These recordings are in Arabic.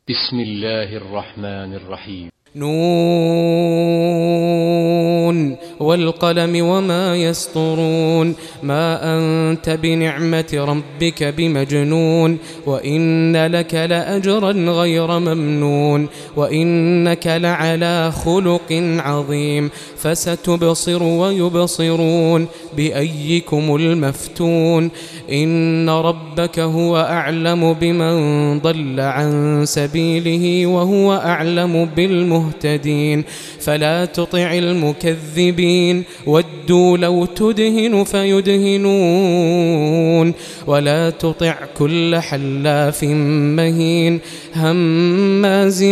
بسم الله الرحمن الرحيم. نون والقلم وما يسطرون ما أنت بنعمة ربك بمجنون وإن لك لأجرا غير ممنون وإنك لعلى خلق عظيم فستبصر ويبصرون بأيكم المفتون إن ربك هو أعلم بمن ضل عن سبيله وهو أعلم بالمهتدين فلا تطع المكذبين ودوا لو تدهن فيدهنون ولا تطع كل حلاف مهين هماز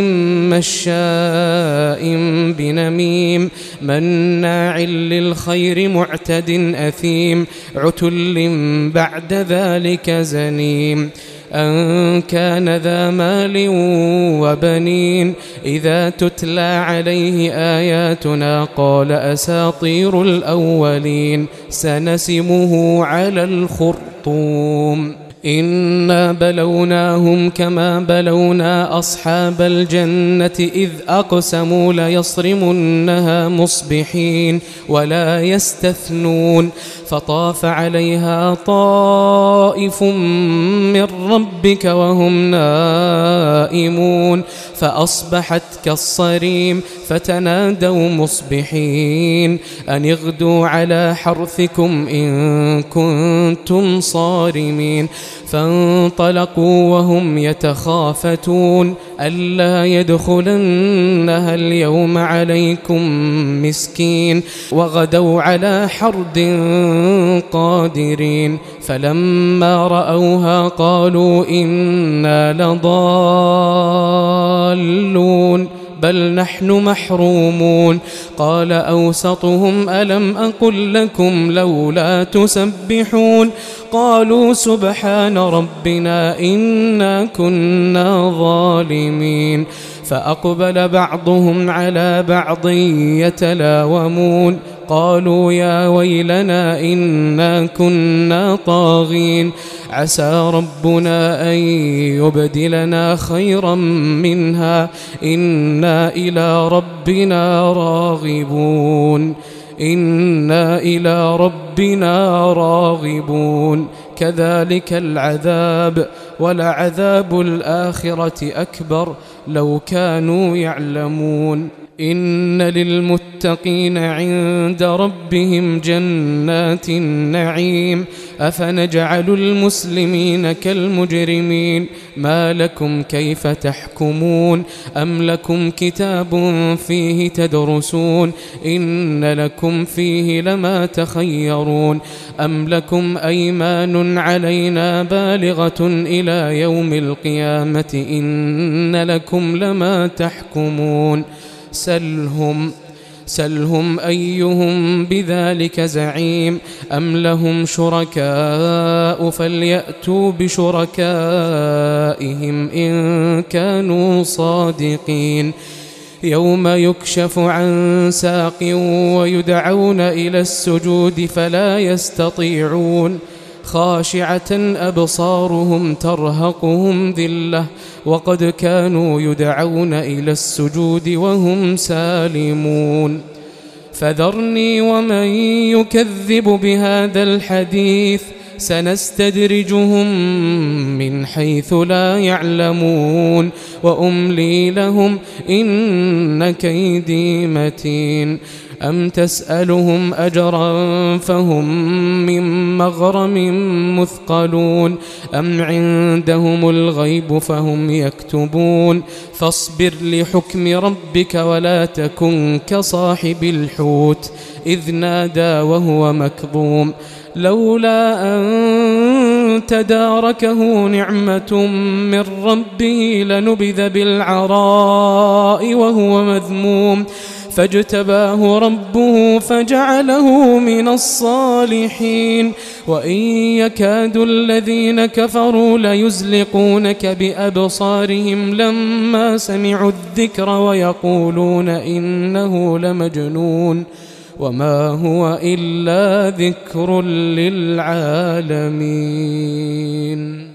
مشاء بنميم مناع للخير معتد أثيم عتل بعد ذلك زنيم أن كان ذا مال وبنين إذا تتلى عليه آياتنا قال أساطير الأولين سنسمه على الخرطوم إنا بلوناهم كما بلونا أصحاب الجنة إذ أقسموا ليصرمنها مصبحين ولا يستثنون فطاف عليها طائف من ربك وهم نائمون فأصبحت كالصريم فتنادوا مصبحين أن اغدوا على حرثكم إن كنتم صارمين فانطلقوا وهم يتخافتون ألا يدخلنها اليوم عليكم مسكين وغدوا على حرد قادرين فلما رأوها قالوا إنا لضالون بل نحن محرومون قال أوسطهم ألم أقل لكم لولا تسبحون قالوا سبحان ربنا إنا كنا ظالمين فأقبل بعضهم على بعض يتلاومون قالوا يا ويلنا إنا كنا طاغين عسى ربنا أن يبدلنا خيرا منها إنا إلى ربنا راغبون إنا إلى ربنا راغبون كذلك العذاب ولعذاب الآخرة أكبر لو كانوا يعلمون إن للمتقين عند ربهم جنات النعيم أفنجعل المسلمين كالمجرمين ما لكم كيف تحكمون أم لكم كتاب فيه تدرسون إن لكم فيه لما تخيرون أم لكم أيمان علينا بالغة إلى يوم القيامة إن لكم لما تحكمون سلهم أيهم بذلك زعيم أم لهم شركاء فليأتوا بشركائهم إن كانوا صادقين يوم يكشف عن ساق ويدعون إلى السجود فلا يستطيعون خاشعة أبصارهم ترهقهم ذلة وقد كانوا يدعون إلى السجود وهم سالمون فذرني ومن يكذب بهذا الحديث سنستدرجهم من حيث لا يعلمون وأملي لهم إن كيدي متين أم تسألهم أجرا فهم من مغرم مثقلون أم عندهم الغيب فهم يكتبون فاصبر لحكم ربك ولا تكن كصاحب الحوت إذ نادى وهو مكظوم لولا أن تداركه نعمة من ربه لنبذ بالعراء وهو مذموم فاجتباه ربه فجعله من الصالحين وإن يكاد الذين كفروا ليزلقونك بأبصارهم لما سمعوا الذكر ويقولون إنه لمجنون وما هو إلا ذكر للعالمين.